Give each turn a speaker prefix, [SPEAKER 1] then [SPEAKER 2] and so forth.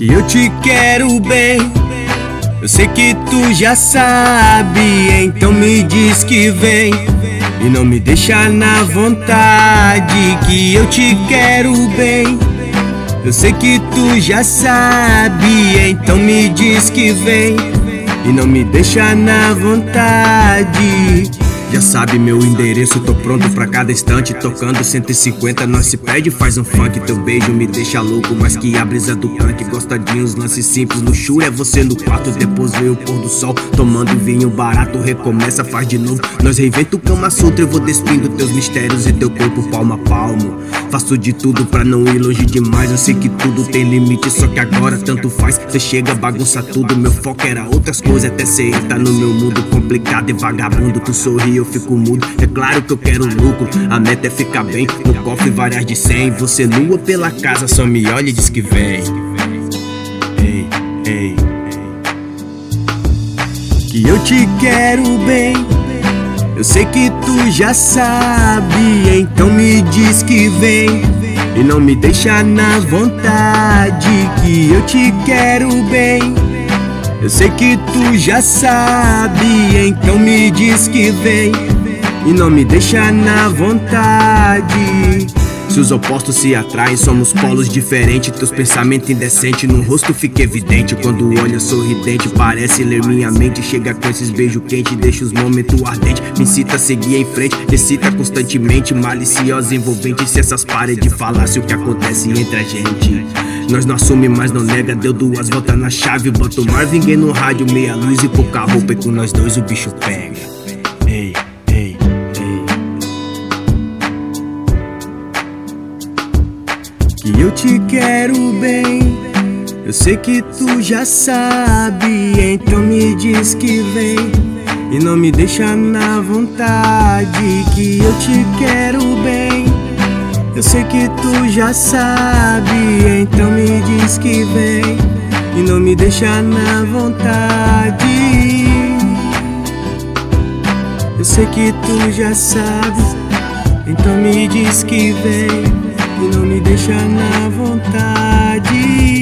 [SPEAKER 1] que eu te quero bem. Eu sei que tu já sabe, então me diz que vem e não me deixa na vontade, que eu te quero bem. Eu sei que tu já sabe, então me diz que vem e não me deixa na vontade. Já sabe meu endereço, tô pronto pra cada instante. Tocando 150, nós se perde, faz um funk. Teu beijo me deixa louco, mais que a brisa do tanque. Gostadinhos, lances simples, luxúria é você no quarto. Depois vem o pôr do sol, tomando vinho barato. Recomeça, faz de novo, nós reinventa o Kama Sutra. Eu vou despindo teus mistérios e teu corpo palmo a palmo. Faço de tudo pra não ir longe demais. Eu sei que tudo tem limite, só que agora tanto faz. Cê chega, bagunça tudo, meu foco era outras coisas. Até cê entra no meu mundo complicado e vagabundo. Tu sorri, eu fico mudo, é claro que eu quero lucro. A meta é ficar bem, no cofre várias de 100. Você nua pela casa, só me olha e diz que vem. Ei, ei, que eu te quero bem. Eu sei que tu já sabe, então me diz que vem e não me deixa na vontade, que eu te quero bem. Eu sei que tu já sabe, então me diz que vem e não me deixa na vontade. Se os opostos se atraem, somos polos diferentes. Teus pensamentos indecentes no rosto fica evidente. Quando olha sorridente, parece ler minha mente. Chega com esses beijos quentes, deixa os momentos ardentes. Me incita a seguir em frente, excita constantemente. Maliciosa, envolvente, se essas paredes falassem o que acontece entre a gente. Nós não assume, mas não nega, deu 2 voltas na chave. Bota o Marvin Gaye no rádio, meia luz e pouca roupa, e com nós dois o bicho pega. Ei, ei, ei, que eu te quero bem. Eu sei que tu já sabe, então me diz que vem e não me deixa na vontade, que eu te quero bem. Eu sei que tu já sabe, então me diz que vem e não me deixa na vontade. Eu sei que tu já sabe, então me diz que vem e não me deixa na vontade.